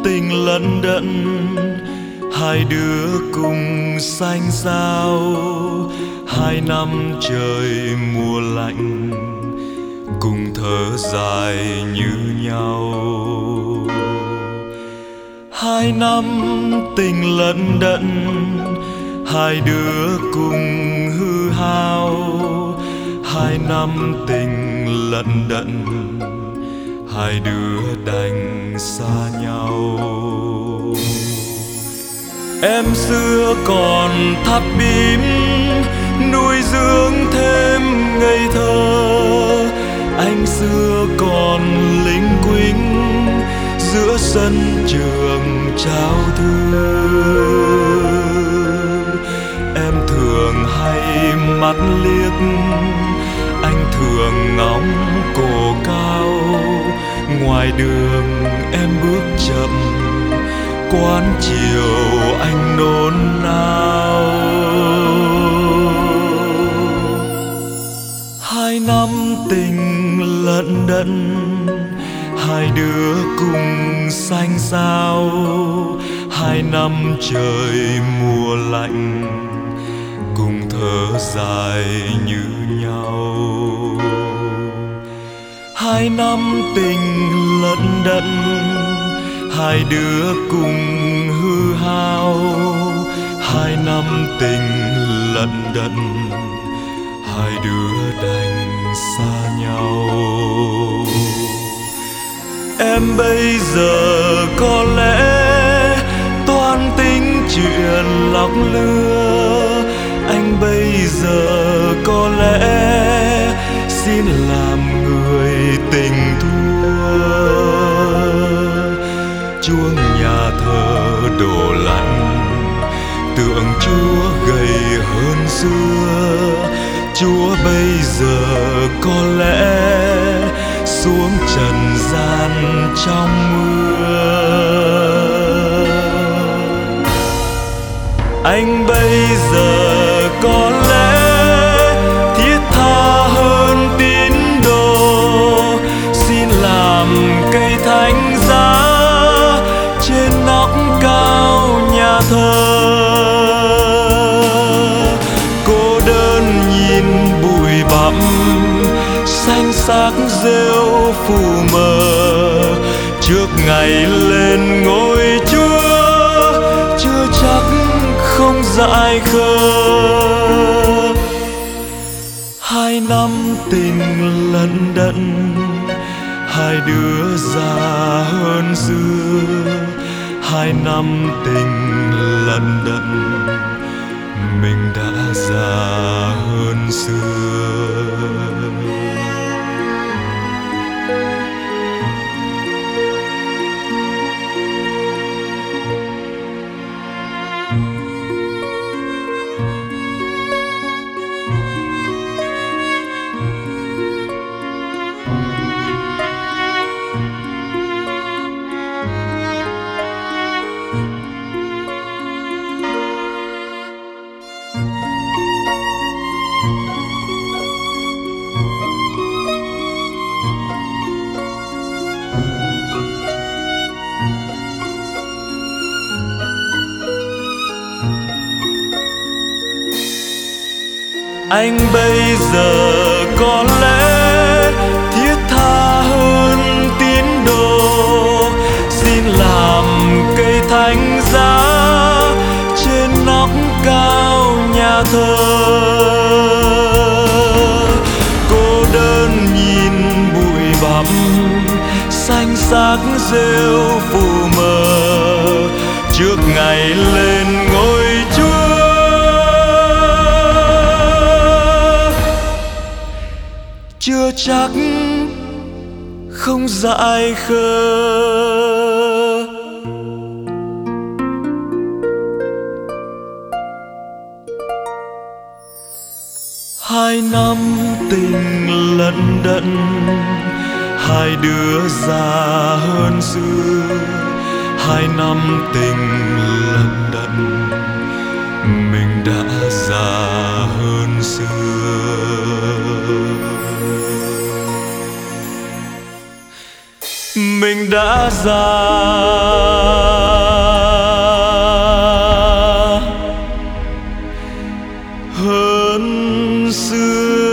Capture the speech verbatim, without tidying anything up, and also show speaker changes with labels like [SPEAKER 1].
[SPEAKER 1] tình lận đận, hai đứa cùng xanh xao. Hai năm trời mùa lạnh, cùng thở dài như nhau. Hai năm tình lận đận, hai đứa cùng hư hao. Hai năm tình lận đận, hai đứa đành xa nhau. Em xưa còn thắt bím, nuôi dưỡng thêm ngây thơ. Anh xưa còn lính quính, giữa sân trường trao thư. Em thường hay mắt liếc, anh thường ngóng cổ cao. Ngoài đường em bước chậm, quán chiều anh nôn nao. Hai năm tình lận đận, hai đứa cùng xanh xao. Hai năm trời mùa lạnh, cùng thở dài như nhau. Hai năm tình lận đận, hai đứa cùng hư hao. Hai năm tình lận đận, hai đứa đành xa nhau. Em bây giờ có lẽ toan tính chuyện lọc lừa. Anh bây giờ có lẽ xin làm người tình thua. Chuông nhà thờ đổ lạnh, tượng Chúa gầy hơn xưa. Chúa bây giờ có lẽ xuống trần gian trong mưa. Anh bây giờ có lẽ thiết tha hơn tín đồ, xin làm cây thánh giá trên nóc cao nhà thờ. Cô đơn nhìn bụi bặm, xanh xác rêu phù mờ. Trước ngày lên ngôi Chúa, chưa chắc không dại khờ. Hai năm tình lận đận, hai đứa già hơn xưa. Hai năm tình lận đận, mình đã già hơn xưa. Anh bây giờ có lẽ thiết tha hơn tín đồ, xin làm cây thánh giá trên nóc cao nhà thờ. Cô đơn nhìn bụi bặm, xanh xác rêu phù mờ. Trước ngày lên ngôi Chúa, chưa chắc không dại khờ. Hai năm tình lận đận, hai đứa già hơn xưa. Hai năm tình lận đận, mình đã già hơn xưa. Mình đã già hơn xưa.